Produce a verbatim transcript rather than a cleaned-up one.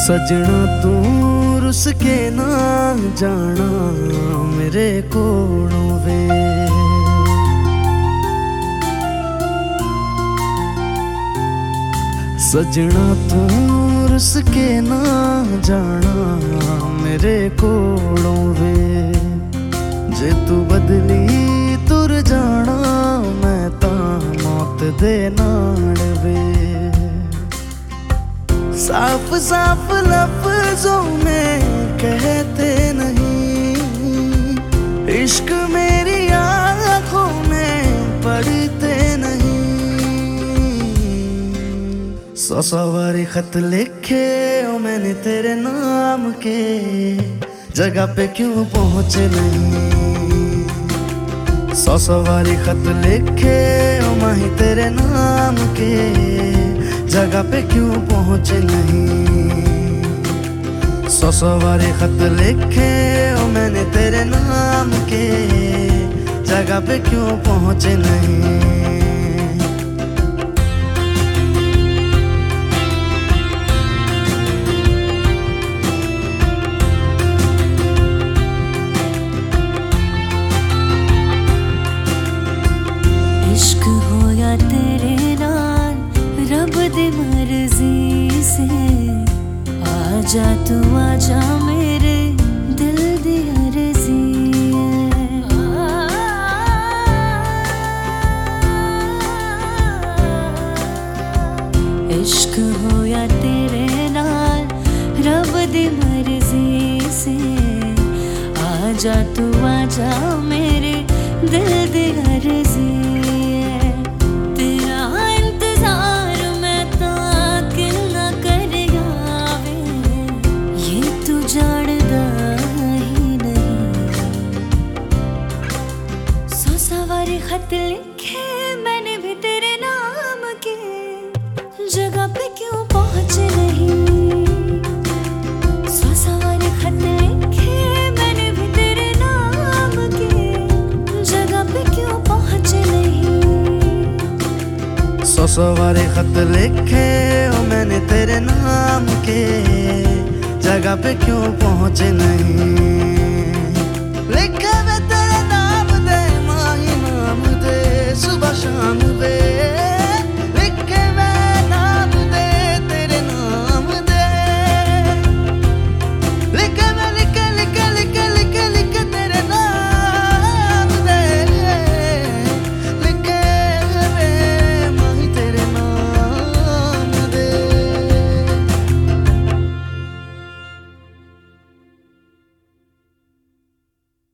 सजना तू रुस के ना जाना मेरे कोलों वे। सजना तू रुस के ना जाना मेरे कोलों वे। जे तू बदली तुर जाना मैं ता मौत दे नाल वे। साफ साफ लफ्जों में कहते नहीं, इश्क मेरी आंखों में पढ़ते नहीं। सौ सौ बारी खत लिखे ओ मैंने तेरे नाम के, जगह पे क्यों पहुंचे नहीं। सौ सौ बारी खत लिखे ओ माही तेरे नाम के, जगह पे क्यों पहुंचे नहीं। सौ सौ बारी खत लिखे ओ मैंने तेरे नाम के, जगह पे क्यों पहुंचे नहीं। इश्क हो या तेरे नाल रब दी मर्जी से, आजा तू आजा मेरे दिल दी अर्जी है। इश्क हो या तेरे नाल रब दी मर्जी से, आजा तू आजा मेरे दिल दी अर्जी है। तेरा इंतजार मैं ता किन्ना कर आवे, ये तू जानदा ही नहीं। सौ सवारी खत लिखे मैंने भी तेरे नाम के, जगह पे क्यों पहुंचे नहीं। सौ सवारी खत लिखे मैंने भी तेरे नाम के, जगह पे क्यों पहुंचे नहीं। सौ सौ बारी खत लिखे ओ मैंने तेरे नाम के, जगह पे क्यों पहुंचे नहीं। लिखे मैं तेरे नाम दे माही नाम दे सुबह शाम वे।